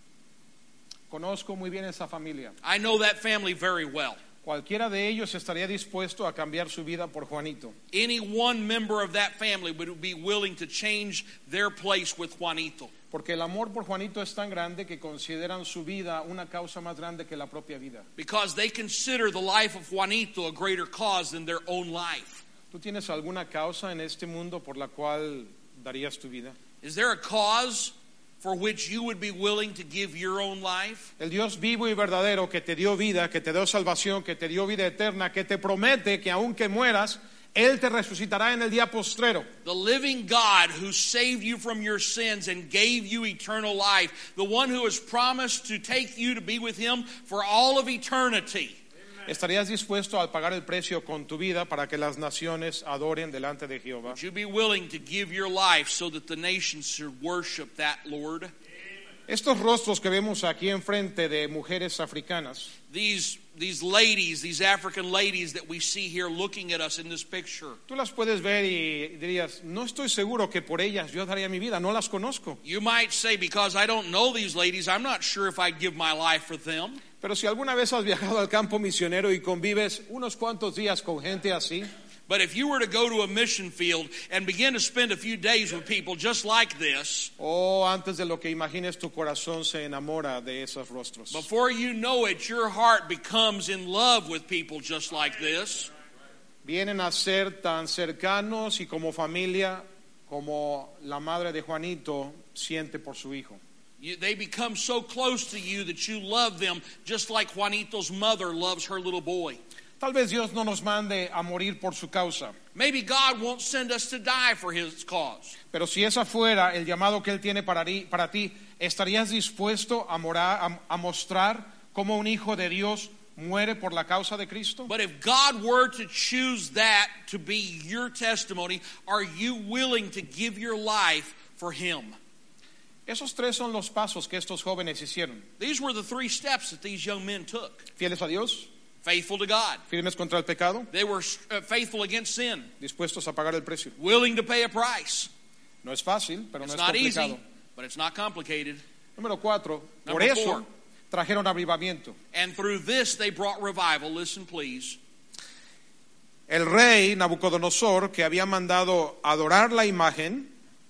Conozco muy bien esa familia. I know that family very well. Cualquiera de ellos estaría dispuesto a cambiar su vida por Juanito. Any one member of that family would be willing to change their place with Juanito. Porque el amor por Juanito es tan grande que consideran su vida una causa más grande que la propia vida. Because they consider the life of Juanito a greater cause than their own life. ¿Tú tienes alguna causa en este mundo por la cual darías tu vida? Is there a cause for which you would be willing to give your own life? El Dios vivo y verdadero que te dio vida, que te dio salvación, que te dio vida eterna, que te promete que aunque mueras, Él te resucitará en el día postrero. The living God who saved you from your sins and gave you eternal life. The one who has promised to take you to be with Him for all of eternity. ¿Estarías dispuesto a pagar el precio con tu vida para que las naciones adoren delante de Jehová? Would you be willing to give your life so that the nations should worship that Lord? Estos rostros que vemos aquí enfrente de mujeres africanas, These ladies, these African ladies that we see here looking at us in this picture. tú las puedes ver y dirías, no estoy seguro que por ellas yo daría mi vida, no las conozco. You might say, because I don't know these ladies, I'm not sure if I'd give my life for them. Pero si alguna vez has viajado al campo misionero y convives unos cuantos días con gente así, But if you were to go to a mission field and begin to spend a few days with people just like this, antes de lo que imagines tu corazón se enamora de esos rostros. before you know it, your heart becomes in love with people just like this. Vienen a ser tan cercanos y como familia como la madre de Juanito siente por su hijo. They become so close to you that you love them just like Juanito's mother loves her little boy. Tal vez Dios no nos mande a morir por su causa, Maybe God won't send us to die for his cause. pero si esa fuera el llamado que Él tiene para ti, ¿estarías dispuesto a mostrar cómo un hijo de Dios muere por la causa de Cristo? But if God were to choose that to be your testimony, are you willing to give your life for him? Esos tres son los pasos que estos jóvenes hicieron. These were the 3 steps that these young men took. Fieles a Dios, Faithful to God. firmes contra el pecado, They were faithful against sin. dispuestos a pagar el precio. Willing to pay a price. No es fácil, pero no It's es not complicado. easy, but it's not complicated. Número 4, por Number eso 4. trajeron avivamiento. And through this they brought revival. Listen, please. El rey Nabucodonosor, que había mandado adorar la imagen,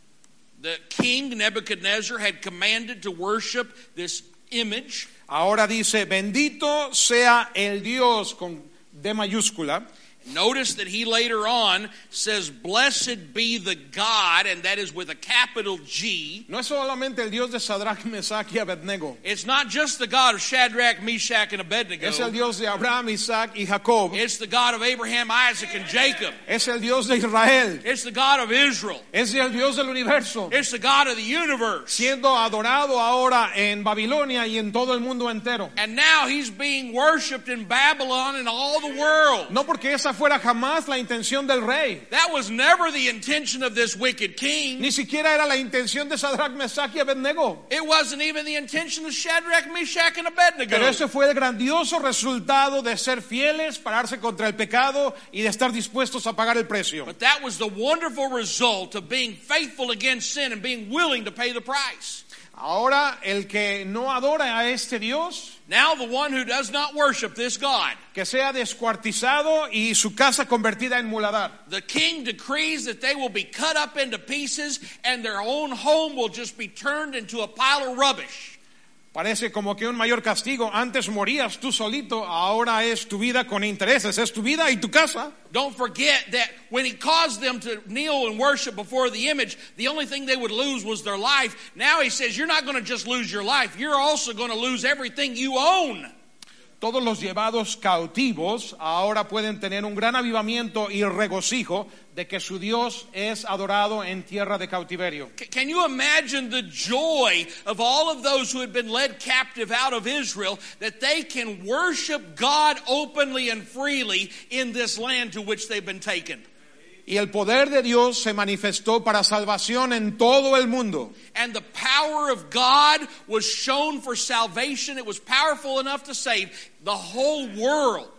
The king Nebuchadnezzar had commanded to worship this image. ahora dice, bendito sea el Dios con D mayúscula, Notice that he later on says, blessed be the God, and that is with a capital G. no es solamente el Dios de Sadrach, Mesach y Abednego, It's not just the God of Shadrach, Meshach, and Abednego. es el Dios de Abraham, Isaac y Jacob, It's the God of Abraham, Isaac, and Jacob. es el Dios de Israel, It's the God of Israel. es el Dios del universo, It's the God of the universe. siendo adorado ahora en Babilonia y en todo el mundo entero. And now he's being worshipped in Babylon and all the world. No porque esa fuera jamás la intención del rey, That was never the intention of this wicked king. ni siquiera era la intención de Sadrach, Mesach y Abednego. It wasn't even the intention of Shadrach, Meshach, and Abednego. Pero ese fue el grandioso resultado de ser fieles, pararse contra el pecado y de estar dispuestos a pagar el precio. But that was the wonderful result of being faithful against sin and being willing to pay the price. Ahora el que no adora a este Dios, Now the one who does not worship this God, que sea descuartizado y su casa convertida en muladar. the king decrees that they will be cut up into pieces and their own home will just be turned into a pile of rubbish. Parece como que un mayor castigo. Antes morías tú solito, ahora es tu vida con intereses, es tu vida y tu casa. Don't forget that when he caused them to kneel and worship before the image, the only thing they would lose was their life. Now he says, you're not going to just lose your life, you're also going to lose everything you own. Todos los llevados cautivos ahora pueden tener un gran avivamiento y regocijo de que su Dios es adorado en tierra de cautiverio. Can you imagine the joy of all of those who had been led captive out of Israel, that they can worship God openly and freely in this land to which they've been taken? Y el poder de Dios se manifestó para salvación en todo el mundo. And the power of God was shown for salvation. It was powerful enough to save the whole world.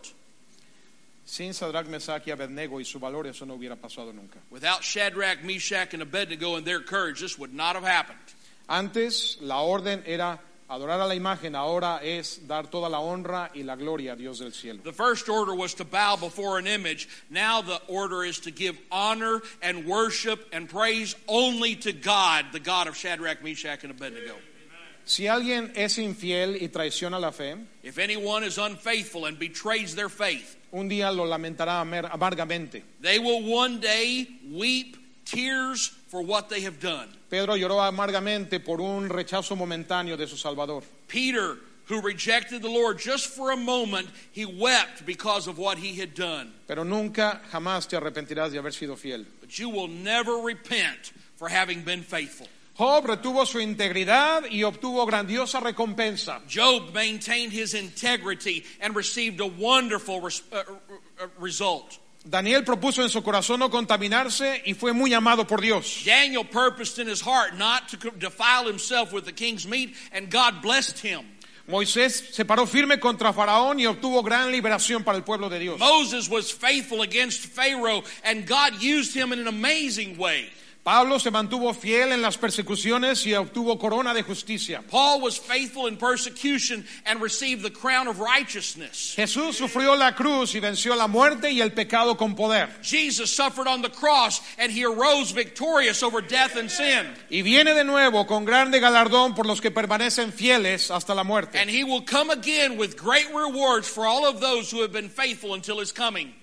Sin Sadrach, Mesach y Abednego y su valor, eso no hubiera pasado nunca. Without Shadrach, Meshach, and Abednego and their courage, this would not have happened. Antes la orden era adorar a la imagen, ahora es dar toda la honra y la gloria a Dios del cielo. The first order was to bow before an image. Now the order is to give honor and worship and praise only to God, the God of Shadrach, Meshach, and Abednego. Si alguien es infiel y traiciona la fe, If anyone is unfaithful and betrays their faith, un día lo lamentará amargamente. they will one day weep tears for what they have done. Pedro lloró amargamente por un rechazo momentáneo de su Salvador. Peter, who rejected the Lord just for a moment, he wept because of what he had done. Pero nunca, jamás te arrepentirás de haber sido fiel. But you will never repent for having been faithful. Job retuvo su integridad y obtuvo grandiosa recompensa. Job maintained his integrity and received a wonderful result. Daniel propuso en su corazón no contaminarse y fue muy amado por Dios. Daniel purposed in his heart not to defile himself with the king's meat, and God blessed him. Moisés se paró firme contra Faraón y obtuvo gran liberación para el pueblo de Dios. Moses was faithful against Pharaoh, and God used him in an amazing way. Pablo se mantuvo fiel en las persecuciones y obtuvo corona de justicia. Paul was faithful in persecution and received the crown of righteousness. Jesús sufrió la cruz y venció la muerte y el pecado con poder. Jesus suffered on the cross and he arose victorious over death and sin. Y viene de nuevo con grande galardón por los que permanecen fieles hasta la muerte. And he will come again with great rewards for all of those who have been faithful until his coming.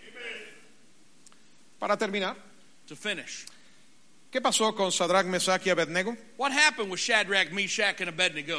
Para terminar, To finish, ¿qué pasó con Sadrach, Mesach y Abednego? what happened with Shadrach, Meshach, and Abednego?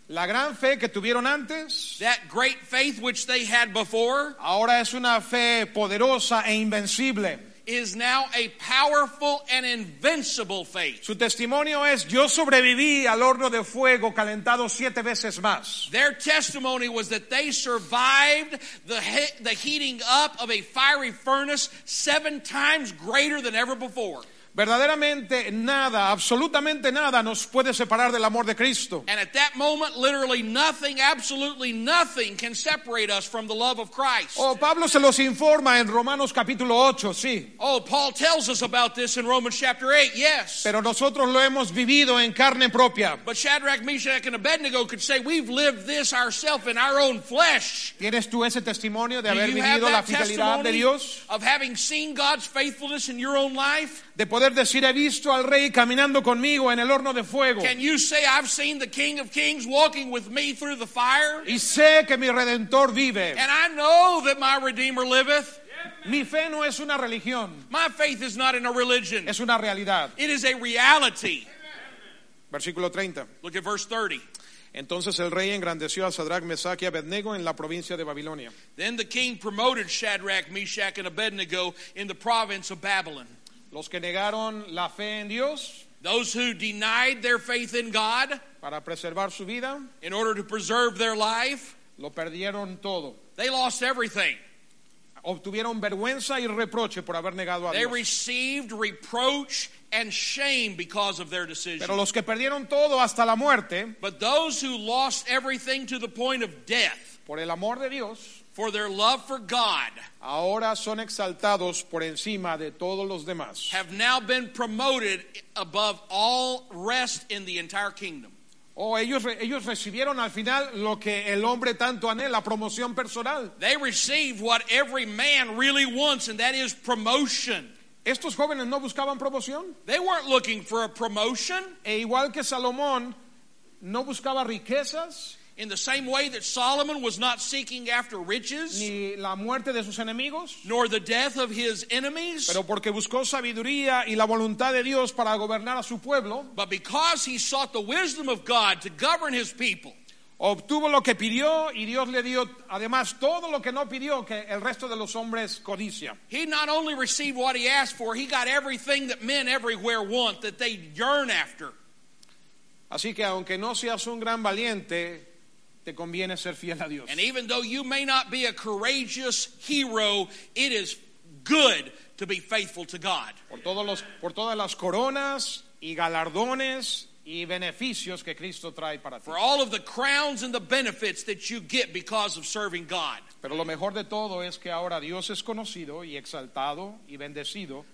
La gran fe que tuvieron antes, that great faith which they had before, ahora es una fe poderosa e invencible. is now a powerful and invincible faith. Su testimonio es: yo sobreviví al horno de fuego calentado 7 veces más. Their testimony was that they survived the heating up of a fiery furnace 7 times greater than ever before. Verdaderamente nada, absolutamente nada nos puede separar del amor de Cristo. And at that moment, literally nothing, absolutely nothing can separate us from the love of Christ. Oh, Pablo se los informa en Romanos capítulo 8, sí. Oh, Paul tells us about this in Romans chapter 8, yes. Pero nosotros lo hemos vivido en carne propia. But Shadrach, Meshach, and Abednego could say, we've lived this ourselves in our own flesh. ¿Tienes tú ese testimonio de Do haber you have vivido la that fidelidad de testimony Dios? of having seen God's faithfulness in your own life? De poder decir: he visto al Rey caminando conmigo en el horno de fuego. Can you say, I've seen the King of Kings walking with me through the fire? Y sé que mi Redentor vive. And I know that my Redeemer liveth. Mi fe no es una religión, My faith is not in a religion. es una realidad. It is a reality. Versículo 30. Look at verse 30. Entonces el rey engrandeció a Sadrach, Mesach y Abednego en la provincia de Babilonia. Then the king promoted Shadrach, Meshach, and Abednego in the province of Babylon. Los que negaron la fe en Dios Those who denied their faith in God para preservar su vida, in order to preserve their life, lo perdieron todo. they lost everything. Obtuvieron vergüenza y reproche por haber negado a They Dios. received reproach and shame because of their decision. Pero los que perdieron todo hasta la muerte, But those who lost everything to the point of death por el amor de Dios, for their love for God ahora son exaltados por encima de todos los demás. have now been promoted above all rest in the entire kingdom. Ellos recibieron al final lo que el hombre tanto anhela, promoción personal. They received what every man really wants, and that is promotion. Estos jóvenes no buscaban promoción. They weren't looking for a promotion. E igual que Salomón no buscaba riquezas, In the same way that Solomon was not seeking after riches, ni la muerte de sus enemigos, nor the death of his enemies, pero porque buscó sabiduría y la voluntad de Dios para gobernar a su pueblo, but because he sought the wisdom of God to govern his people. obtuvo lo que pidió y Dios le dio además todo lo que no pidió, que el resto de los hombres codicia. He not only received what he asked for, he got everything that men everywhere want, that they yearn after. Así que aunque no seas un gran valiente, te conviene ser fiel a Dios. And even though you may not be a courageous hero, it is good to be faithful to God. Por todas las coronas y galardones y beneficios que Cristo trae para ti. For all of the crowns and the benefits that you get because of serving God. Pero lo mejor de todo es que ahora Dios es conocido y exaltado y bendecido,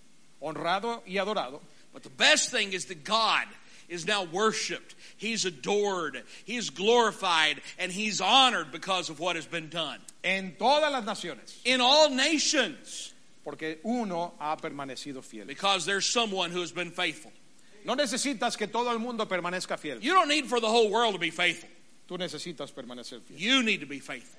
honrado y adorado. But the best thing is that God is now worshipped. He's adored. He's glorified. And he's honored because of what has been done. En todas las naciones. In all nations. Porque uno ha permanecido fiel. Because there's someone who has been faithful. No necesitas que todo el mundo permanezca fiel. You don't need for the whole world to be faithful. Tú necesitas permanecer fiel. You need to be faithful.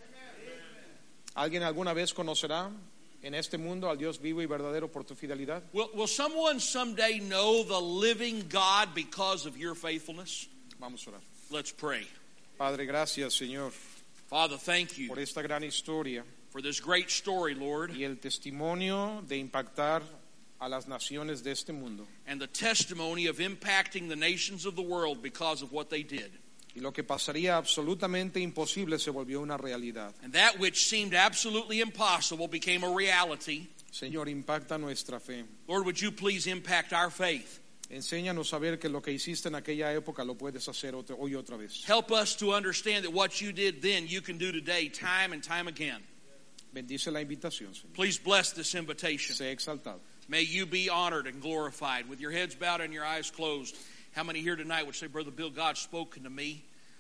¿Alguien alguna vez conocerá en este mundo al Dios vivo y verdadero por tu fidelidad? Will someone someday know the living God because of your faithfulness? Vamos a orar. Let's pray. Padre, gracias, Señor, Father, thank you por esta gran historia for this great story, Lord, y el testimonio de impactar a las naciones de este mundo. and the testimony of impacting the nations of the world because of what they did. Y lo que pasaría absolutamente imposible se volvió una realidad. And that which seemed absolutely impossible became a reality. Señor, impacta nuestra fe. Lord, would you please impact our faith? Enséñanos a ver que lo que hiciste en aquella época lo puedes hacer hoy otra vez. Help us to understand that what you did then, you can do today, time and time again. Bendice la invitación, Señor. Please bless this invitation. Sé exaltado. May you be honored and glorified. With your heads bowed and your eyes closed, how many here tonight would say, Brother Bill, God's spoken to me?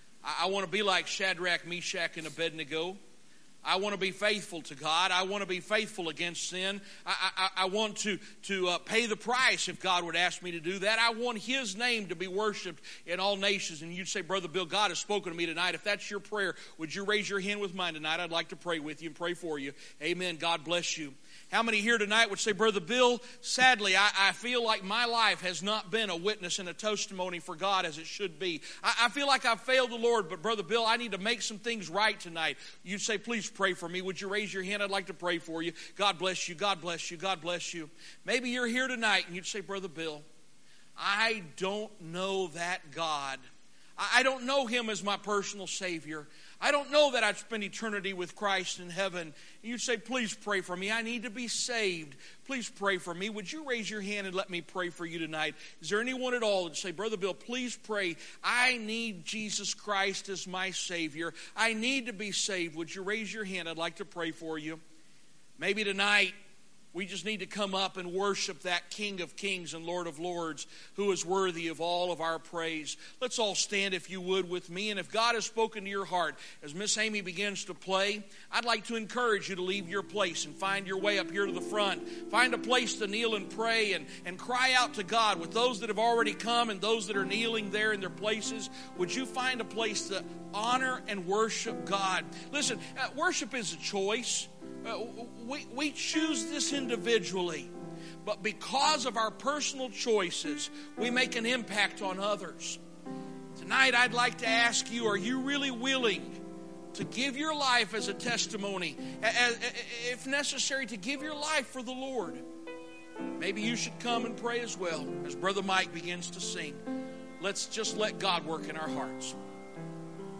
I want to be like Shadrach, Meshach, and Abednego. I want to be faithful to God. I want to be faithful against sin. I want to pay the price if God would ask me to do that. I want His name to be worshiped in all nations. And you'd say, Brother Bill, God has spoken to me tonight. If that's your prayer, would you raise your hand with mine tonight? I'd like to pray with you and pray for you. Amen. God bless you. How many here tonight would say, Brother Bill, sadly, I feel like my life has not been a witness and a testimony for God as it should be. I feel like I've failed the Lord, but Brother Bill, I need to make some things right tonight. You'd say, please pray for me. Would you raise your hand? I'd like to pray for you. God bless you. God bless you. God bless you. Maybe you're here tonight and you'd say, Brother Bill, I don't know that God. I don't know Him as my personal Savior. I don't know that I'd spend eternity with Christ in heaven. And you'd say, please pray for me. I need to be saved. Please pray for me. Would you raise your hand and let me pray for you tonight? Is there anyone at all that say, Brother Bill, please pray. I need Jesus Christ as my Savior. I need to be saved. Would you raise your hand? I'd like to pray for you. Maybe tonight, we just need to come up and worship that King of Kings and Lord of Lords who is worthy of all of our praise. Let's all stand, if you would, with me. And if God has spoken to your heart as Miss Amy begins to play, I'd like to encourage you to leave your place and find your way up here to the front. Find a place to kneel and pray and cry out to God with those that have already come and those that are kneeling there in their places. Would you find a place to honor and worship God? Listen, worship is a choice. We choose this individually, but because of our personal choices, we make an impact on others. Tonight, I'd like to ask you, are you really willing to give your life as a testimony, if necessary, to give your life for the Lord? Maybe you should come and pray as well as Brother Mike begins to sing. Let's just let God work in our hearts.